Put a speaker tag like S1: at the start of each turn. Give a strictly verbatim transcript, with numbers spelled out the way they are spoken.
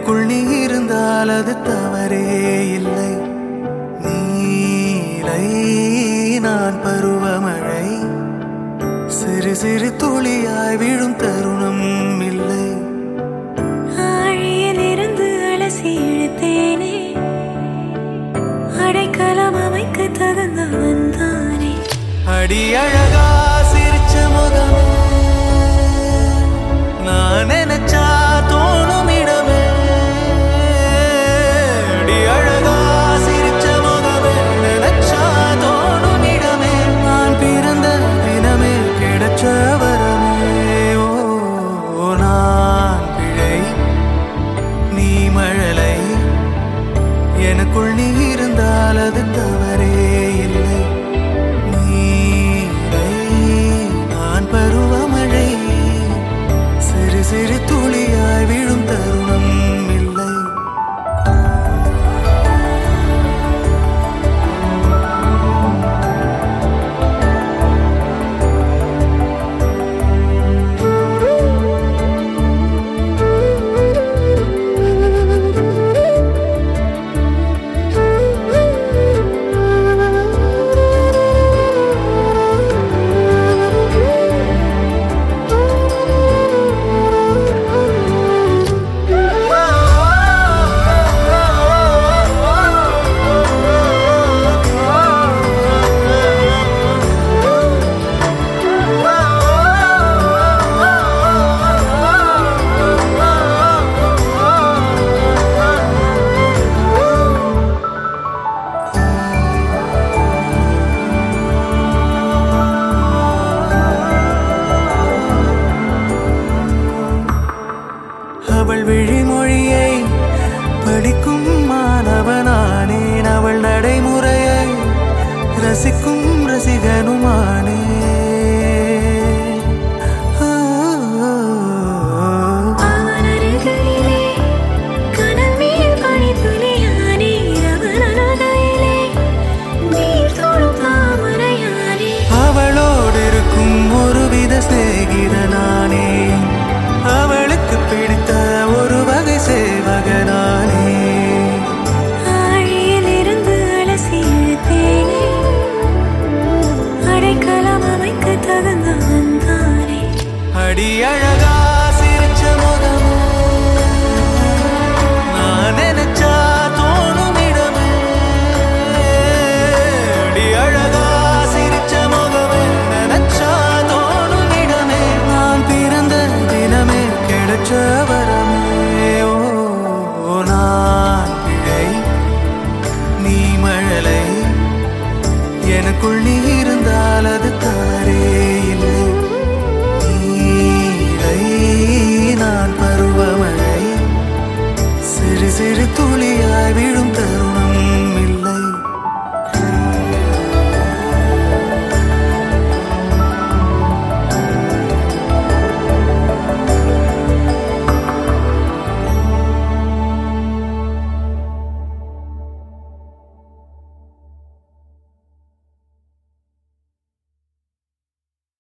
S1: எனக்குள் நீ இருந்தால் அது தவறே இல்லை. நீலை நான் பருவமழை, சிறு சிறு துளியாய் விழும் தருணம் இல்லை.
S2: ஆழியில் இருந்து அலசி இழுத்தேனே, அடைக்கலம் அமைக்க தகுந்தவன் தானே.
S1: அடி அழகா சிரிச்ச முகமே, நான் நினைச்சா தோணும் இடமே. அடி அழகா சிரிச்ச முகமே, நினைச்சா தோணும் இடமே. நான் பிறந்த தினமே கிடைச்ச வரமே. ஓ நான் பிழை, நீ மழலை, எனக்குள் நீ இருந்தால் அது தவறே இல்லை. நீலை நான் பருவமழை, சிறு சிறு துளியாய் விழும் தருணம் இல்லை. அவள் விழிமொழியை படிக்கும் மாணவனானேன், அவள் நடைமுறையை ரசிக்கும் ரசிகனுமானேன்.